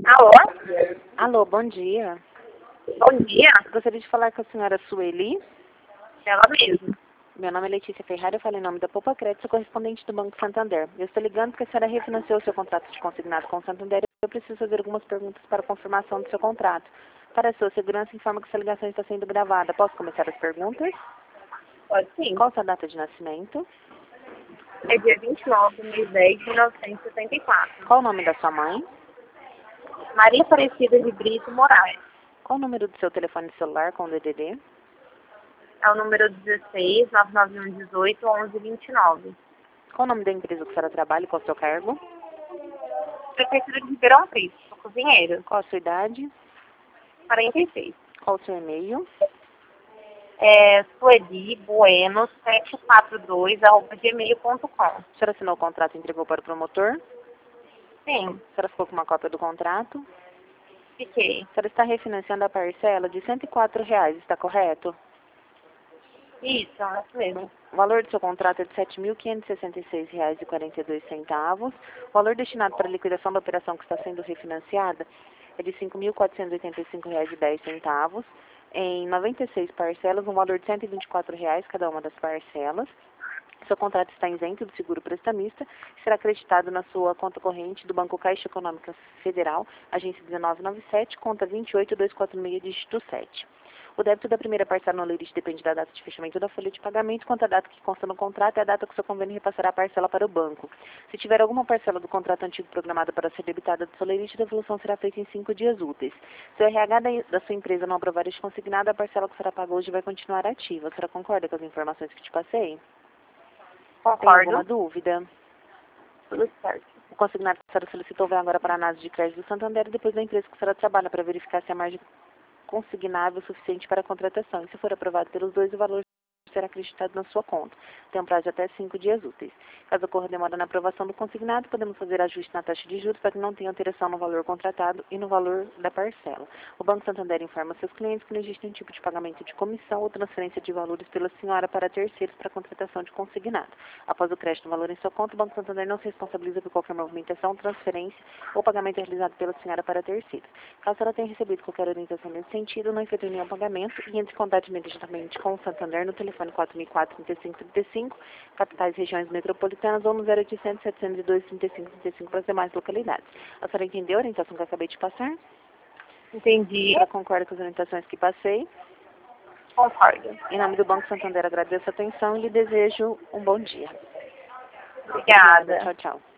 Alô? Alô, bom dia. Bom dia. Gostaria de falar com a senhora Sueli. Ela mesma. Meu nome é Letícia Ferrari, eu falo em nome da Poupa Crédito, sou correspondente do Banco Santander. Eu estou ligando porque a senhora refinanciou seu contrato de consignado com o Santander e eu preciso fazer algumas perguntas para confirmação do seu contrato. Para a sua segurança, informa que essa ligação está sendo gravada. Posso começar as perguntas? Pode sim. Qual a sua data de nascimento? É dia 29 de mês 10 de 1964. Qual o nome da sua mãe? Maria Aparecida de Brito Moraes. Qual o número do seu telefone celular com o DDD? É o número 16 991 18 11 29. Qual o nome da empresa que a senhora trabalha e qual o seu cargo? Prefeitura de Ribeirão Preto. Sou cozinheira. Qual a sua idade? 46. Qual o seu e-mail? É suelibueno742@gmail.com. A senhora assinou o contrato e entregou para o promotor? Sim, A senhora ficou com uma cópia do contrato? fiquei. A senhora está refinanciando a parcela de R$ 104, está correto? Isso, é isso mesmo. O valor do seu contrato é de R$ 7.566,42. O valor destinado para a liquidação da operação que está sendo refinanciada é de R$ 5.485,10. Em 96 parcelas, um valor de R$ 124 cada uma das parcelas. Seu contrato está isento do seguro prestamista e será acreditado na sua conta corrente do Banco Caixa Econômica Federal, agência 1997, conta 28246, dígito 7. O débito da primeira parcela no lerite depende da data de fechamento da folha de pagamento, quanto a data que consta no contrato é a data que o seu convênio repassará a parcela para o banco. Se tiver alguma parcela do contrato antigo programada para ser debitada do seu lerite, a devolução será feita em 5 dias úteis. Se o RH da sua empresa não aprovar este consignado, a parcela que será paga hoje vai continuar ativa. A senhora concorda com as informações que te passei? Tem alguma Concordo. dúvida? Tudo certo. O consignado que a senhora solicitou vai agora para a análise de crédito do Santander e depois da empresa que a senhora trabalha para verificar se a margem consignável o suficiente para a contratação. E se for aprovado pelos dois, o valor será acreditado na sua conta. Tem um prazo de até 5 dias úteis. Caso ocorra demora na aprovação do consignado, podemos fazer ajuste na taxa de juros para que não tenha alteração no valor contratado e no valor da parcela. O Banco Santander informa seus clientes que não existe nenhum tipo de pagamento de comissão ou transferência de valores pela senhora para terceiros para a contratação de consignado. Após o crédito do valor em sua conta, o Banco Santander não se responsabiliza por qualquer movimentação, transferência ou pagamento realizado pela senhora para terceiros. Caso ela tenha recebido qualquer orientação nesse sentido, não efetue nenhum pagamento e entre em contato imediatamente com o Santander no telefone 4004-3535, capitais e regiões metropolitanas, ou no 0800 702 3535 para as demais localidades. A senhora entendeu a orientação que eu acabei de passar? Entendi. A senhora concorda com as orientações que passei? Concordo. Em nome do Banco Santander, agradeço a atenção e lhe desejo um bom dia. Obrigada. Tchau, tchau.